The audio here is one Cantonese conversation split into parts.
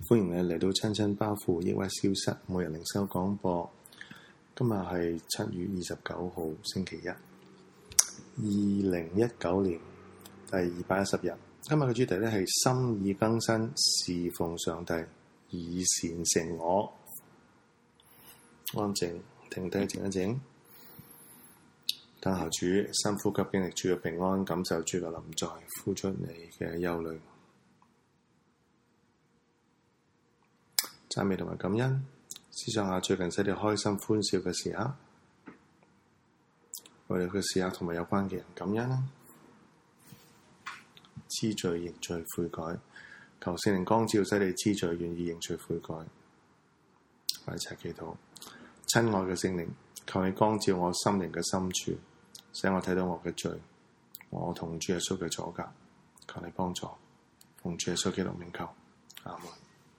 歡迎你嚟到親親包袱抑鬱消失每日靈修廣播。今日係7月29號星期一，2019年第210日。今日嘅主題咧係心意更新，侍奉上帝，以善勝惡。安靜，停低，靜一靜，等候主，深呼吸，經歷主嘅平安，感受主嘅臨在，呼出你嘅憂慮。讚美同埋感恩，思想下最近使你開心歡笑嘅時刻，為你嘅時刻同埋有關嘅人感恩啦。知罪認罪悔改，求聖靈光照，使你知罪願意認罪悔改。我一齊祈禱，親愛嘅聖靈，求你光照我心靈嘅深處，使我睇到我嘅罪，我同主耶穌嘅阻隔，求你幫助，奉主耶穌基督名求，阿門。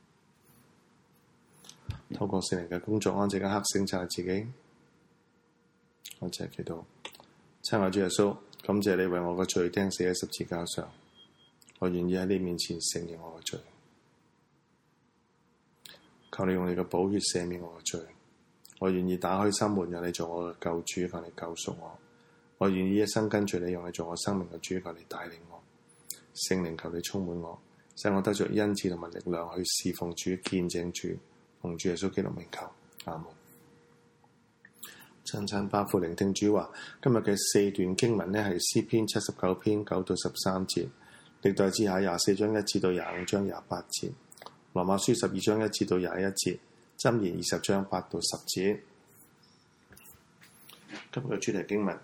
透過聖靈嘅工作，安靜一刻省察自己。我一齊祈禱，親愛主耶穌，感謝你為我嘅罪釘死喺十字架上，我願意喺你面前承認我嘅罪，求你用你嘅寶血赦免我嘅罪，我願意打開心門，讓你做我嘅救主，求你救贖我，我願意一生跟住你，用你做我生命嘅主，求你帶領我，聖靈求你充滿我，使我得着恩賜同埋力量去侍奉主、見證主。奉主耶穌基督名求，阿門。親親包袱聆聽主話，今日嘅4段經文呢係詩篇79篇9到13節，歷代志下24章1至到25章28節，羅馬書12章1至到21節，箴言20章8到10節。今日嘅主題經文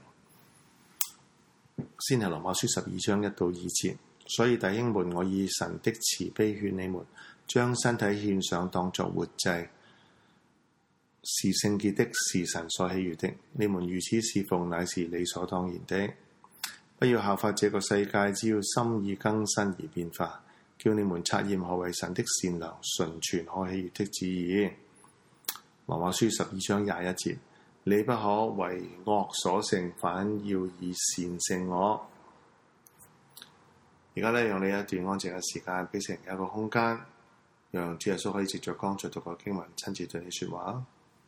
先係羅馬書12章1到2節，所以弟兄們，我以神的慈悲勸你們，將身體獻上，當作活祭，是聖潔的，是神所喜悅的。你們如此侍奉，乃是理所當然的。不要效法這個世界，只要心意更新而變化，叫你們察驗何為神的善良、純全、可喜悅的旨意。羅馬書12章21節，你不可為惡所勝，反要以善勝惡。而家咧，用你一段安靜嘅時間，俾成一個空間，讓主耶穌可以藉着剛才讀過經文，親自對你說話。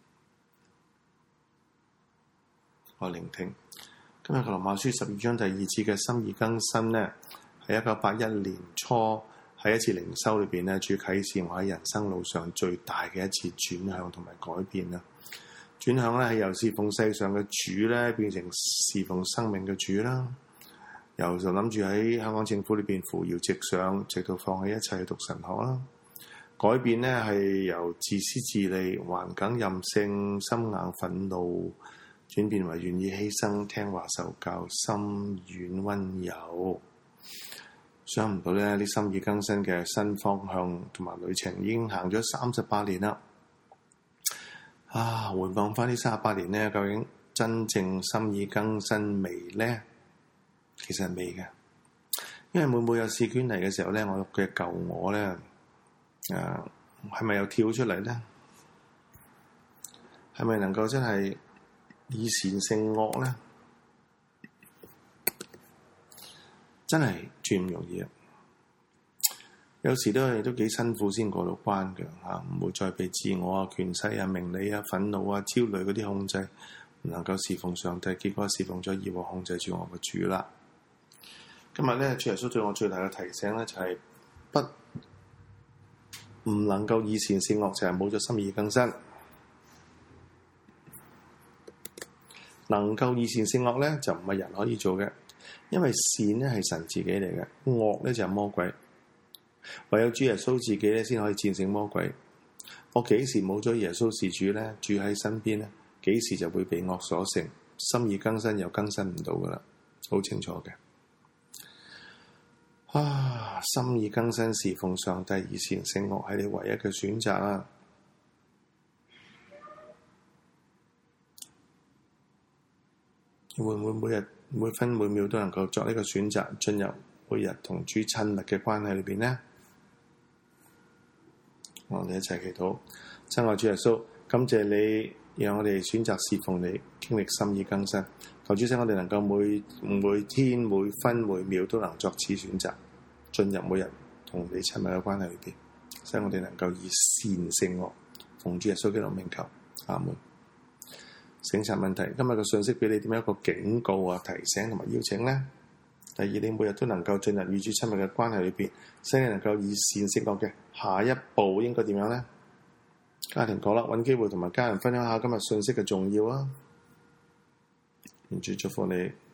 我聆聽今日嘅羅馬書12章第2節嘅心意更新呢，係1981年初喺一次靈修裏邊呢，主啟示我喺人生路上最大嘅一次轉向同埋改變啦。轉向咧係由侍奉世上嘅主咧，變成侍奉生命嘅主啦。由就諗住喺香港政府裏邊扶搖直上，直到放棄一切去讀神學啦。改變呢係由自私自利、頑梗任性、心硬憤怒，轉變為願意犧牲、聽話受教、心軟溫柔。想唔到呢啲心意更新嘅新方向同埋旅程已經行咗38年啦。回望翻呢38年呢，究竟真正心意更新未呢？其實係未嘅，因為每有試卷嚟嘅時候咧，我嘅舊我咧，係咪又跳出嚟咧？係咪能夠真係以善勝惡咧？真係最唔容易啊！有時都幾辛苦先過到關嘅嚇，唔會再被自我啊、權勢啊、名利啊、憤怒啊、焦慮嗰啲控制，唔能夠侍奉上帝，結果侍奉咗以我控制住我嘅主啦。今日咧，主耶穌對我最大嘅提醒咧，就係唔能夠以善勝惡，就係冇咗心意更新。能夠以善勝惡咧，就唔係人可以做嘅，因為善咧係神自己嚟嘅，惡咧就係魔鬼。唯有主耶穌自己咧，先可以戰勝魔鬼。我幾時冇咗耶穌是主咧，住喺身邊咧，幾時就會被惡所勝，心意更新又更新唔到噶啦，好清楚嘅。心意更新侍奉上帝，以善勝惡係你唯一嘅選擇啊！會唔會每日每分每秒都能夠作呢個選擇，進入每日同主親密嘅關係裏邊呢？我哋一齊祈禱，親愛主耶穌，感謝你讓我哋選擇侍奉你，經歷心意更新。求主使我哋能夠每天每分每秒都能作此選擇，進入每日同你親密嘅關係裏邊。 使我哋能夠以善勝惡。奉主耶穌基督名求，阿門。省察問題，今日嘅信息俾你點樣一個警告啊、提醒同埋邀請呢？第二，你每日都能夠進入與主親密嘅關係裏邊，使你能夠以善勝惡嘅下一步應該點樣呢？家庭角落揾機會同埋家人分享下今日信息嘅重要啊！願主祝福你。